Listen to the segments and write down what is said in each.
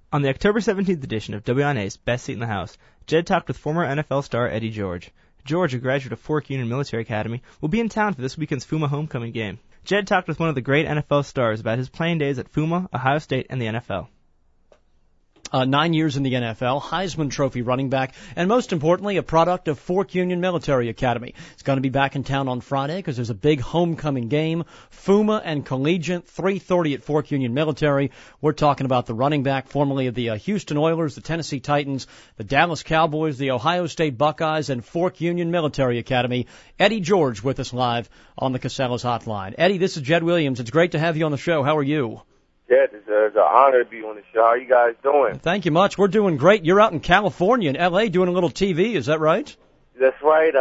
On the October 17th edition of WNA's Best Seat in the House, Jed talked with former NFL star Eddie George. George, a graduate of Fork Union Military Academy, will be in town for this weekend's FUMA homecoming game. Jed talked with one of the great NFL stars about his playing days at FUMA, Ohio State, and the NFL. 9 years in the NFL, Heisman Trophy running back, and most importantly, a product of Fork Union Military Academy. He's going to be back in town on Friday because there's a big homecoming game. FUMA and Collegiate, 3:30 at Fork Union Military. We're talking about the running back formerly of the Houston Oilers, the Tennessee Titans, the Dallas Cowboys, the Ohio State Buckeyes, and Fork Union Military Academy. Eddie George with us live on the Casellas Hotline. Eddie, this is Jed Williams. It's great to have you on the show. How are you? Yeah, it's an honor to be on the show. How are you guys doing? Thank you much. We're doing great. You're out in California, in L.A., doing a little TV. Is that right? That's right.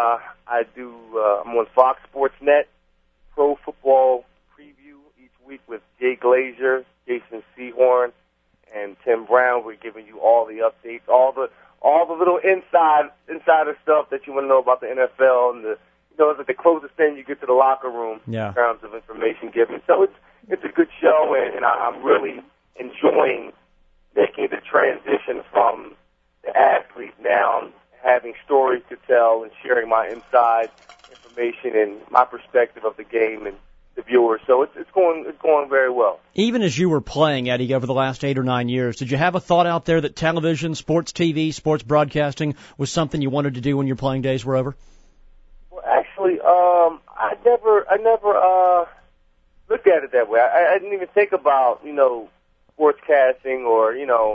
I'm on Fox Sports Net, Pro Football Preview each week with Jay Glazer, Jason Sehorn, and Tim Brown. We're giving you all the updates, all the little insider stuff that you want to know about the NFL, and it's like the closest thing you get to the locker room in terms of information given. So it's a good show, and I'm really enjoying making the transition from the athlete now, having stories to tell and sharing my inside information and my perspective of the game and the viewers. So it's going very well. Even as you were playing, Eddie, over the last 8 or 9 years, did you have a thought out there that television, sports TV, sports broadcasting was something you wanted to do when your playing days were over? Well, actually, I never looked at it that way. I didn't even think about, sportscasting or,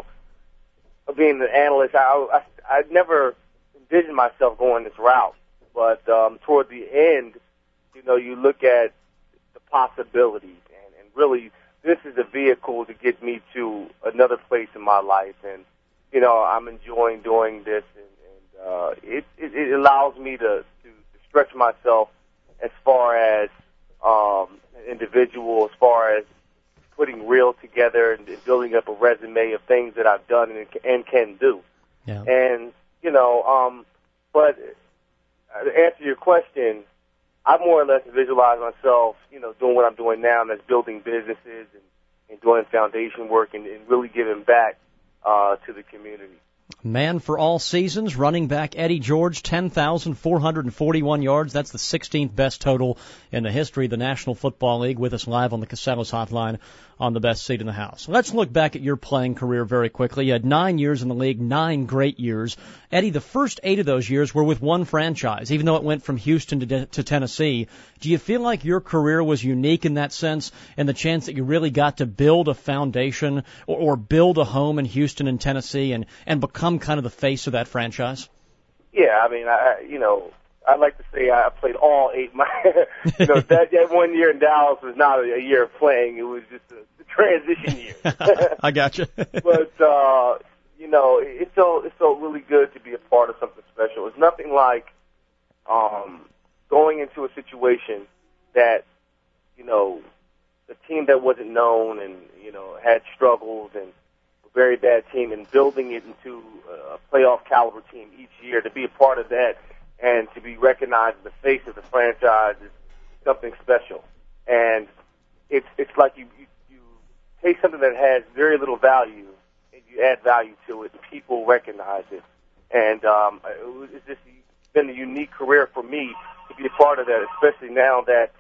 being an analyst. I never envisioned myself going this route. But toward the end, you look at the possibilities, and really this is a vehicle to get me to another place in my life. And, I'm enjoying doing this, and it allows me to stretch myself as far as an individual, as far as putting reel together and building up a resume of things that I've done and can do. Yeah. And, but to answer your question, I more or less visualize myself, doing what I'm doing now, and that's building businesses and doing foundation work and really giving back to the community. Man for all seasons, running back Eddie George, 10,441 yards. That's the 16th best total in the history of the National Football League. With us live on the Casellas Hotline on the Best Seat in the House. Let's look back at your playing career very quickly. You had 9 years in the league, 9 great years. Eddie, the first 8 of those years were with one franchise, even though it went from Houston to Tennessee. Do you feel like your career was unique in that sense, and the chance that you really got to build a foundation or build a home in Houston and Tennessee and become kind of the face of that franchise? Yeah, I mean, I'd like to say I played all 8. That 1 year in Dallas was not a year of playing. It was just a transition year. I gotcha. But, it's so really good to be a part of something special. It's nothing like going into a situation that, the team that wasn't known and, had struggles and a very bad team, and building it into a playoff caliber team each year, to be a part of that and to be recognized as the face of the franchise is something special. And it's like you take something that has very little value and you add value to it, and people recognize it. And it's just been a unique career for me to be a part of that, especially now that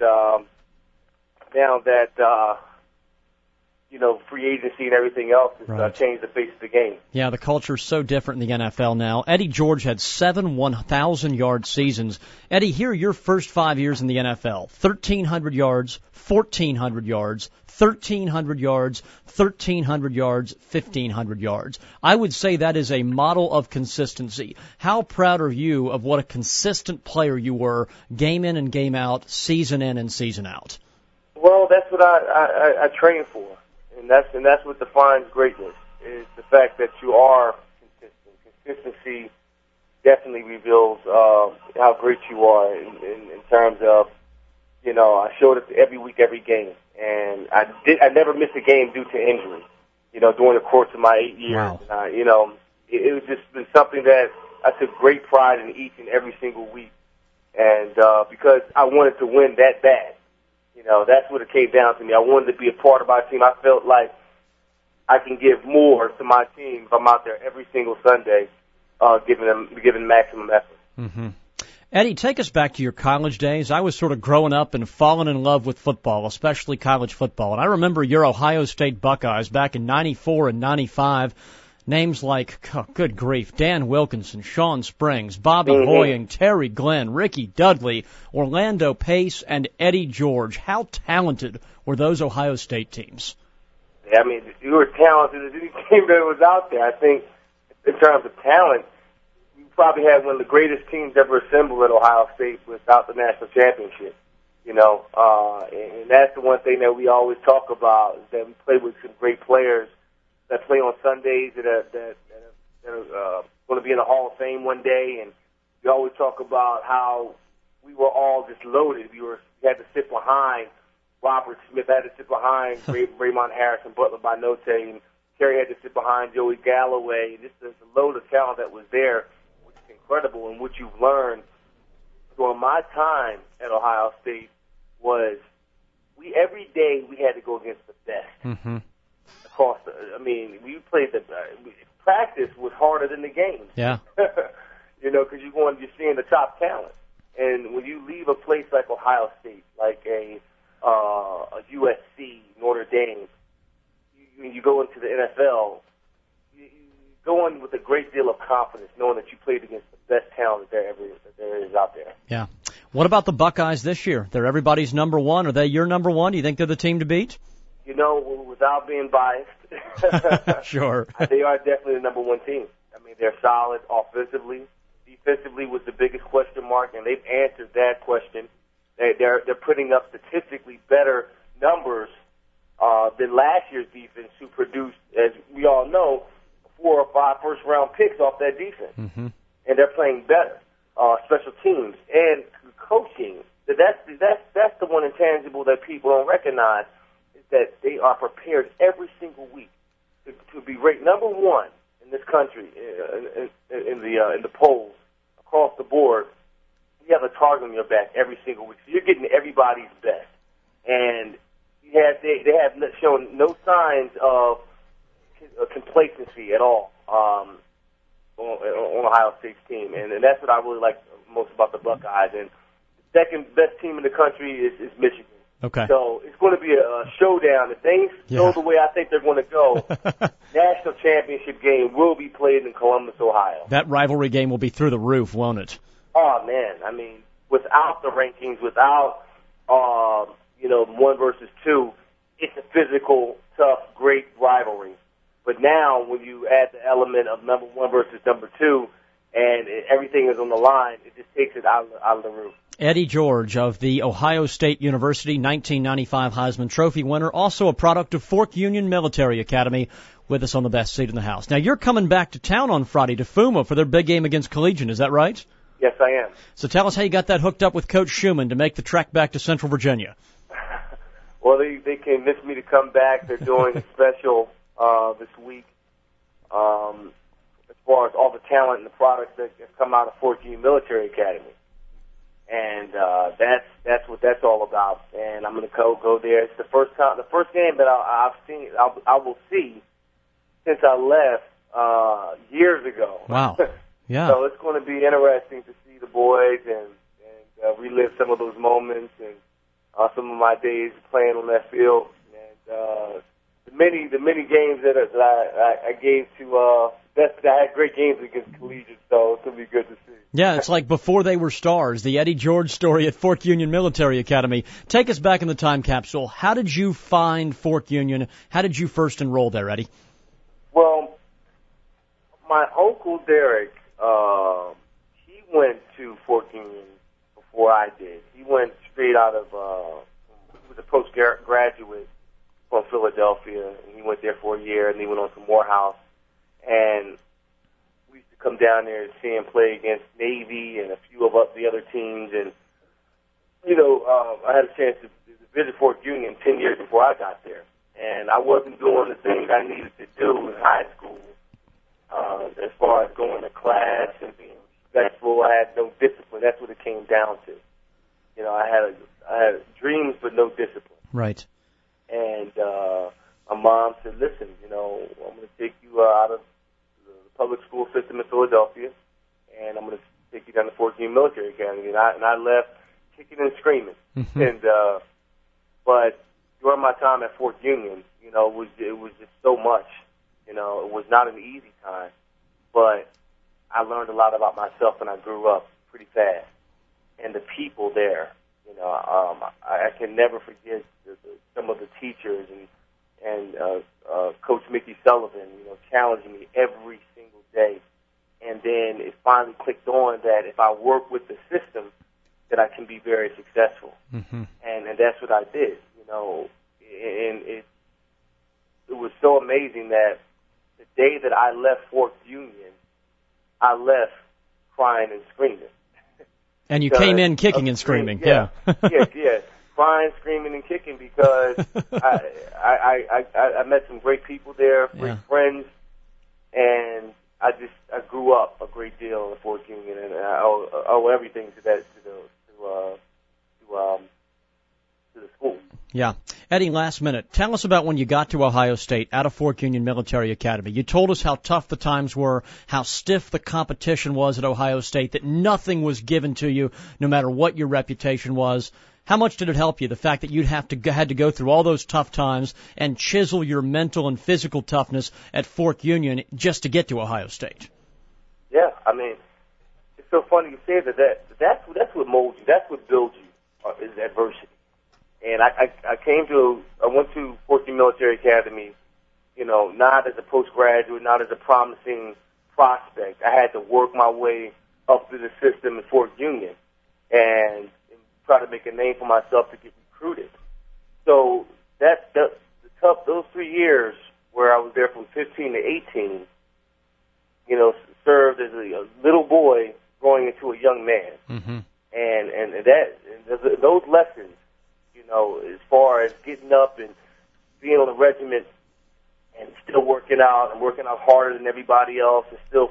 free agency and everything else has changed the face of the game. Yeah, the culture's so different in the NFL now. Eddie George had 7 1,000-yard seasons. Eddie, here are your first 5 years in the NFL. 1,300 yards, 1,400 yards, 1,300 yards, 1,300 yards, 1,500 yards. I would say that is a model of consistency. How proud are you of what a consistent player you were, game in and game out, season in and season out? Well, that's what I train for. And that's what defines greatness, is the fact that you are consistent. Consistency definitely reveals how great you are in terms of, I showed it every week, every game. And I never missed a game due to injury, during the course of my 8 years. Wow. And, it was just been something that I took great pride in each and every single week. And because I wanted to win that bad. That's what it came down to me. I wanted to be a part of my team. I felt like I can give more to my team if I'm out there every single Sunday, giving maximum effort. Mm-hmm. Eddie, take us back to your college days. I was sort of growing up and falling in love with football, especially college football. And I remember your Ohio State Buckeyes back in 94 and 95. Names like, oh, good grief, Dan Wilkinson, Sean Springs, Bobby Hoying, Terry Glenn, Ricky Dudley, Orlando Pace, and Eddie George. How talented were those Ohio State teams? Yeah, I mean, you were talented as any team that was out there. I think in terms of talent, you probably had one of the greatest teams ever assembled at Ohio State without the national championship. You know, and that's the one thing that we always talk about, is that we played with some great players that play on Sundays that are going to be in the Hall of Fame one day. And we always talk about how we were all just loaded. We had to sit behind Robert Smith, had to sit behind Raymond Harrison, Butler Binote, and Terry had to sit behind Joey Galloway. Just the load of talent that was there, which is incredible. And what you've learned during my time at Ohio State was every day we had to go against the best. Mm-hmm. We played practice was harder than the game. Yeah. You know, because you're seeing the top talent. And when you leave a place like Ohio State, like a USC, Notre Dame, when you go into the NFL, you go in with a great deal of confidence, knowing that you played against the best talent that there is out there. Yeah. What about the Buckeyes this year? They're everybody's number one. Are they your number one? Do you think they're the team to beat? You know, without being biased, sure, they are definitely the number one team. I mean, they're solid offensively. Defensively was the biggest question mark, and they've answered that question. They're putting up statistically better numbers than last year's defense, who produced, as we all know, 4 or 5 first-round picks off that defense. Mm-hmm. And they're playing better. Special teams and coaching. That's the one intangible that people don't recognize, is that they are prepared every single week to be ranked number one in this country in the polls across the board. You have a target on your back every single week, so you're getting everybody's best, and they have shown no signs of complacency at all on Ohio State's team, and that's what I really like most about the Buckeyes. And the second best team in the country is Michigan. Okay. So it's going to be a showdown. If things go the way I think they're going to go, national championship game will be played in Columbus, Ohio. That rivalry game will be through the roof, won't it? Oh, man. I mean, without the rankings, without, 1 versus 2, it's a physical, tough, great rivalry. But now when you add the element of number 1 versus number 2 and everything is on the line, it just takes it out of the roof. Eddie George of the Ohio State University 1995 Heisman Trophy winner, also a product of Fork Union Military Academy, with us on the best seat in the house. Now, you're coming back to town on Friday to Fuma for their big game against Collegian, is that right? Yes, I am. So tell us how you got that hooked up with Coach Schumann to make the trek back to Central Virginia. Well, they convinced me to come back. They're doing a special this week as far as all the talent and the products that have come out of Fork Union Military Academy. And that's what that's all about. And I'm going to go there. It's the first game that I will see since I left years ago. Wow. Yeah. So it's going to be interesting to see the boys and relive some of those moments and some of my days playing on that field. And the many games that I gave to I had great games against Collegiate, so it's going to be good to see. Yeah, it's like before they were stars, the Eddie George story at Fork Union Military Academy. Take us back in the time capsule. How did you find Fork Union? How did you first enroll there, Eddie? Well, my uncle Derek, he went to Fork Union before I did. He went straight out of, he was a postgraduate from Philadelphia, and he went there for a year, and he went on to Morehouse. And we used to come down there and see him play against Navy and a few of the other teams. And, I had a chance to visit Fork Union 10 years before I got there. And I wasn't doing the things I needed to do in high school as far as going to class and being respectful. I had no discipline. That's what it came down to. I had dreams but no discipline. Right. And my mom said, listen, you know, I'm going to take you out of the public school system in Philadelphia, and I'm going to take you down to Fort Union Military Academy. And I left kicking and screaming. And but during my time at Fort Union, you know, it was just so much. You know, it was not an easy time, but I learned a lot about myself, and I grew up pretty fast. And the people there, you know, I can never forget some of the teachers and Coach Mickey Sullivan, you know, challenging me every single day. And then it finally clicked on that if I work with the system, that I can be very successful. And that's what I did, you know. And it was so amazing that the day that I left Fort Union, I left crying and screaming. And you came in kicking and screaming, yeah. Crying, screaming, and kicking because I met some great people there, great friends, and I grew up a great deal at Fort Union, and I owe everything to the school. Yeah. Eddie, last minute, tell us about when you got to Ohio State out of Fort Union Military Academy. You told us how tough the times were, how stiff the competition was at Ohio State, that nothing was given to you no matter what your reputation was. How much did it help you, the fact that you had to go through all those tough times and chisel your mental and physical toughness at Fort Union just to get to Ohio State? Yeah, I mean, it's so funny you say that's what molds you, that's what builds you, is adversity. And I went to Fort Union Military Academy, you know, not as a postgraduate, not as a promising prospect. I had to work my way up through the system at Fort Union and try to make a name for myself to get recruited. So those 3 years where I was there from 15 to 18, you know, served as a little boy growing into a young man. And those lessons, you know, as far as getting up and being on the regiment and still working out and working out harder than everybody else, and still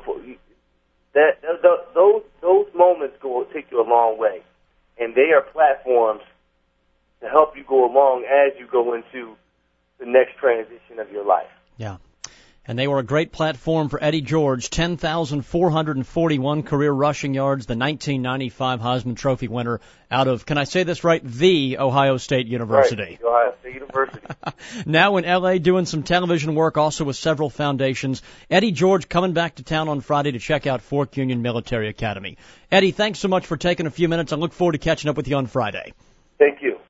those moments take you a long way, and they are platforms to help you go along as you go into the next transition of your life. Yeah. And they were a great platform for Eddie George, 10,441 career rushing yards, the 1995 Heisman Trophy winner out of, can I say this right, the Ohio State University. Right, Ohio State University. Now in L.A. doing some television work, also with several foundations. Eddie George coming back to town on Friday to check out Fort Union Military Academy. Eddie, thanks so much for taking a few minutes. I look forward to catching up with you on Friday. Thank you.